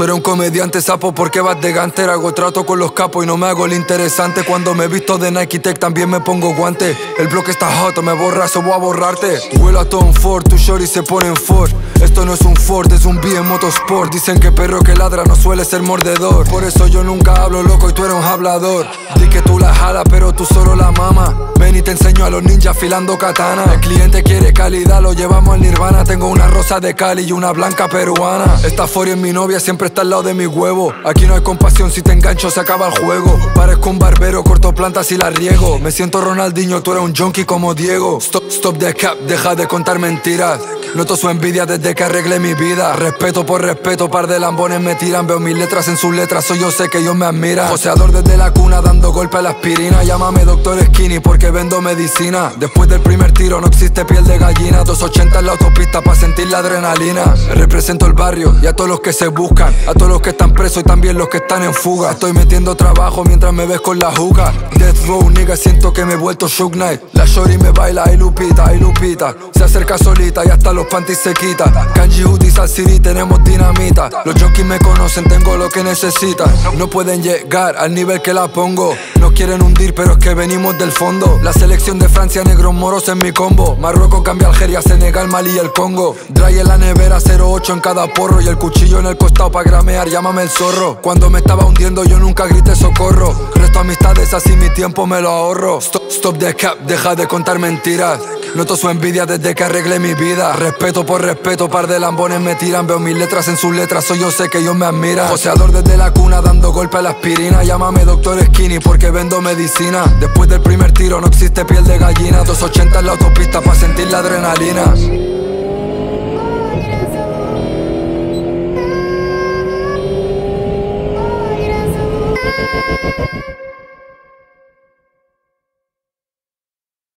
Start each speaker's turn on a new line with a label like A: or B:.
A: Tú eres un comediante sapo porque vas de gánster. Hago trato con los capos y no me hago el interesante. Cuando me visto de Nike Tech también me pongo guante. El bloque está hot, me borras o voy a borrarte. Huelo a Tom Ford, tu shorty se pone en Ford. Esto no es un Ford, es un BM Motorsport. Dicen que perro que ladra no suele ser mordedor. Por eso yo nunca hablo loco y tú eres un hablador. Di que tú la jalas pero tú solo la mama. Ven y te enseño a los ninjas afilando katana. El cliente quiere calidad, lo llevamos al Nirvana. Tengo una rosa de Cali y una blanca peruana. Esta Fori es mi novia, siempre está al lado de mi huevo. Aquí no hay compasión, si te engancho se acaba el juego. Parezco un barbero, corto plantas y las riego. Me siento Ronaldinho, tú eres un junkie como Diego. Stop the cap, deja de contar mentiras. Noto su envidia desde que arreglé mi vida. Respeto por respeto, par de lambones me tiran. Veo mis letras en sus letras, soy yo sé que ellos me admiran. Joseador desde la cuna dando golpe a la aspirina. Llámame Doctor Skinny porque vendo medicina. Después del primer tiro no existe piel de gallina. 280 en la autopista pa' sentir la adrenalina. Represento el barrio y a todos los que se buscan, a todos los que están presos y también los que están en fuga. Estoy metiendo trabajo mientras me ves con la juca. Death Row, nigga, siento que me he vuelto Shook Knight. La shorty me baila, ay Lupita, ay Lupita. Se acerca solita y hasta los panties se quita. Kanji Hoodies al City, tenemos dinamita. Los junkies me conocen, tengo lo que necesitan. No pueden llegar al nivel que la pongo. Nos quieren hundir, pero es que venimos del fondo. La selección de Francia, negros moros en mi combo. Marruecos cambia Algeria, Senegal, Mali y el Congo. Dry en la nevera, 08 en cada porro. Y el cuchillo en el costado pa' gramear, llámame el zorro. Cuando me estaba hundiendo yo nunca grité socorro. Resto amistades, así mi tiempo me lo ahorro. Stop the cap, deja de contar mentiras. Noto su envidia desde que arreglé mi vida. Respeto por respeto, par de lambones me tiran. Veo mis letras en sus letras, soy yo sé que ellos me admiran. Joseador desde la cuna dando golpe a la aspirina. Llámame Doctor Skinny porque vendo medicina. Después del primer tiro no existe piel de gallina. 280 en la autopista pa' sentir la adrenalina.